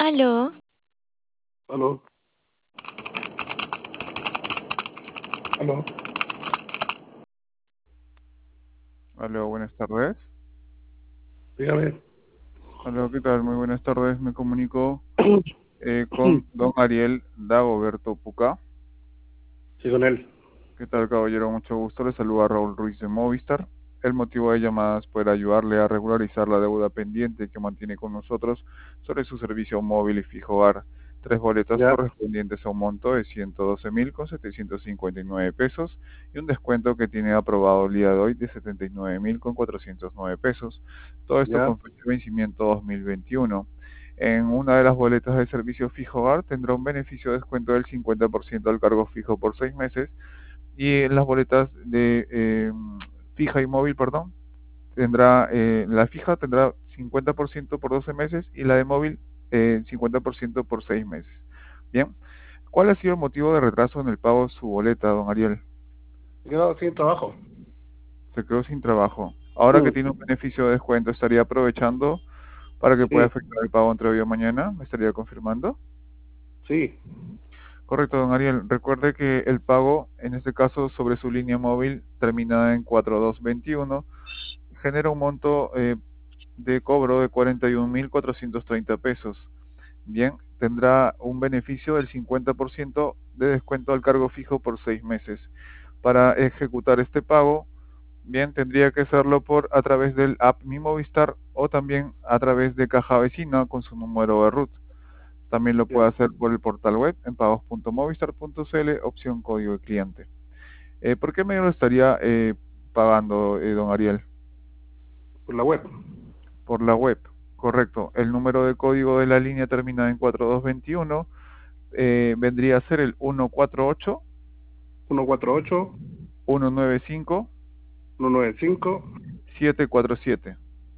Aló, Aló, aló, Aló, buenas tardes. dígame. Aló, ¿qué tal? Muy buenas tardes. Me comunico con don Ariel Dagoberto Pucá. Sí, con él. ¿Qué tal, caballero? Mucho gusto. Le saluda Raúl Ruiz de Movistar. El motivo de llamadas es poder ayudarle a regularizar la deuda pendiente que mantiene con nosotros sobre su servicio móvil y fijo hogar. 3 boletas Ya, correspondientes a un monto de 112.759 pesos y un descuento que tiene aprobado el día de hoy de 79.409 pesos. Todo esto ya, con fecha de vencimiento 2021. En una de las boletas de servicio fijo hogar tendrá un beneficio de descuento del 50% al cargo fijo por 6 meses y en las boletas de fija y móvil, perdón, tendrá la fija tendrá 50% por 12 meses y la de móvil 50% por 6 meses. Bien, ¿cuál ha sido el motivo de retraso en el pago de su boleta, don Ariel? he quedado sin trabajo. Se quedó sin trabajo. Ahora que Mm, tiene un beneficio de descuento, ¿estaría aprovechando para que pueda Sí, efectuar el pago entre hoy y mañana? ¿Me estaría confirmando? sí, Correcto, don Ariel. Recuerde que el pago, en este caso sobre su línea móvil terminada en 4221, genera un monto de cobro de 41.430 pesos. Bien, tendrá un beneficio del 50% de descuento al cargo fijo por 6 meses. Para ejecutar este pago, bien, tendría que hacerlo por a través del app Mi Movistar o también a través de Caja Vecina con su número de RUT. También lo puede ya, hacer por el portal web en pagos.movistar.cl, opción código de cliente. ¿Por qué medio lo estaría pagando, don Ariel? por la web. Por la web. Correcto. El número de código de la línea terminada en 4221 vendría a ser el 148 148, 195 195, 747.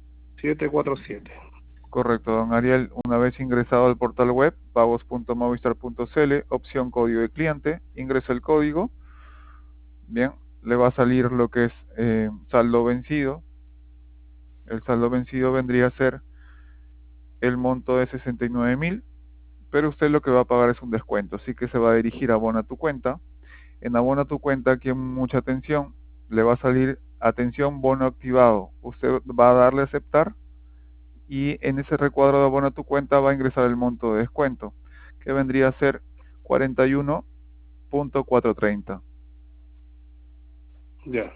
747. Correcto, don Ariel. Una vez ingresado al portal web pagos.movistar.cl, opción código de cliente, ingresa el código. Bien, le va a salir lo que es saldo vencido. El saldo vencido vendría a ser el monto de 69.000, pero usted lo que va a pagar es un descuento, así que se va a dirigir a Abona tu cuenta. En Abona tu cuenta, aquí en mucha atención, le va a salir atención bono activado. Usted va a darle a aceptar y en ese recuadro de Abona tu cuenta va a ingresar el monto de descuento, que vendría a ser 41.430. Ya,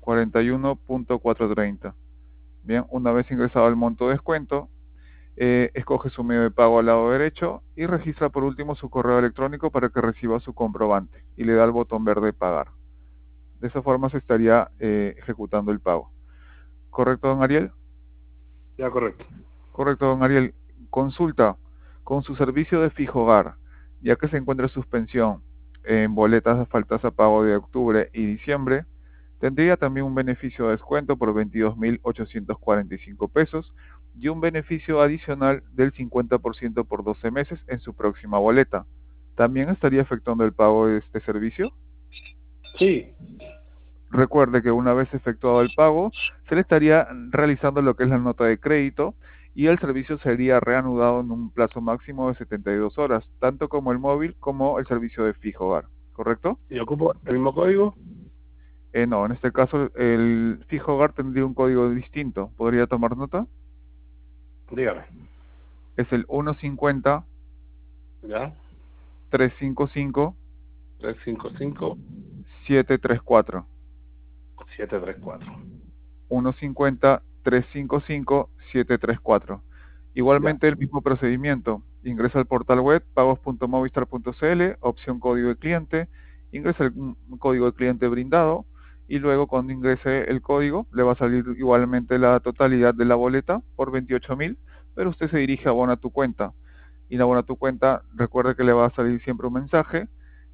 41.430. Bien, una vez ingresado el monto de descuento, escoge su medio de pago al lado derecho y registra por último su correo electrónico para que reciba su comprobante y le da el botón verde pagar. De esa forma se estaría ejecutando el pago. ¿Correcto, don Ariel? ya, correcto. Correcto, don Ariel. Consulta con su servicio de fijo hogar, ya que se encuentra en suspensión en boletas de faltas a pago de octubre y diciembre, tendría también un beneficio de descuento por 22.845 pesos y un beneficio adicional del 50% por 12 meses en su próxima boleta. ¿También estaría efectuando el pago de este servicio? Sí, Recuerde que una vez efectuado el pago, se le estaría realizando lo que es la nota de crédito y el servicio sería reanudado en un plazo máximo de 72 horas, tanto como el móvil como el servicio de fijo hogar. ¿Correcto? y ocupo el mismo código. No, en este caso el fijo hogar tendría un código distinto. ¿Podría tomar nota? Dígame. Es el 150 Ya, 355 355, 734. 734. 150 355 734. Ya, Igualmente el mismo procedimiento. Ingresa al portal web pagos.movistar.cl, opción código de cliente, ingresa el código de cliente brindado y luego cuando ingrese el código le va a salir igualmente la totalidad de la boleta por 28.000, pero usted se dirige a Abona tu cuenta. Y en Abona tu cuenta, recuerde que le va a salir siempre un mensaje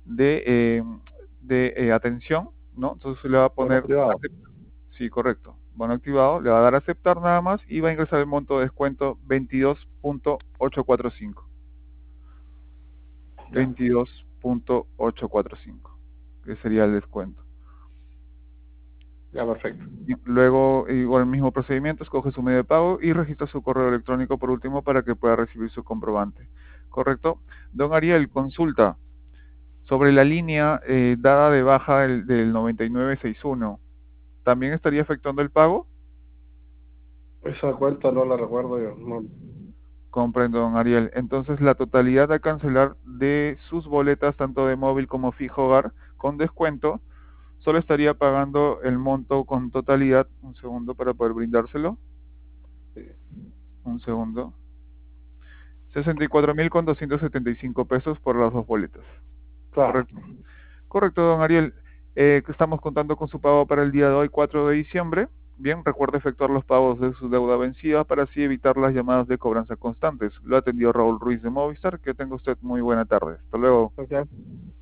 de atención, ¿no? Entonces le va a bueno, poner privado. sí, correcto. Bono activado, le va a dar a aceptar nada más y va a ingresar el monto de descuento 22.845. Ya, 22.845, que sería el descuento. ya, perfecto. Y luego, igual el mismo procedimiento, escoge su medio de pago y registra su correo electrónico por último para que pueda recibir su comprobante. ¿correcto? Don Ariel, consulta sobre la línea dada de baja del 9961. ¿También estaría afectando el pago? Esa cuenta no la recuerdo yo. No. Comprendo, don Ariel. Entonces, la totalidad a cancelar de sus boletas, tanto de móvil como fijo hogar, con descuento, solo estaría pagando el monto con totalidad. Un segundo para poder brindárselo. Sí. Un segundo. 64.000 con 275 pesos por las dos boletas. Claro. Correcto. Correcto, don Ariel. Que estamos contando con su pago para el día de hoy, 4 de diciembre. Bien, recuerde efectuar los pagos de su deuda vencida para así evitar las llamadas de cobranza constantes. Lo atendió Raúl Ruiz de Movistar. Que tenga usted muy buena tarde. Hasta luego. Ok.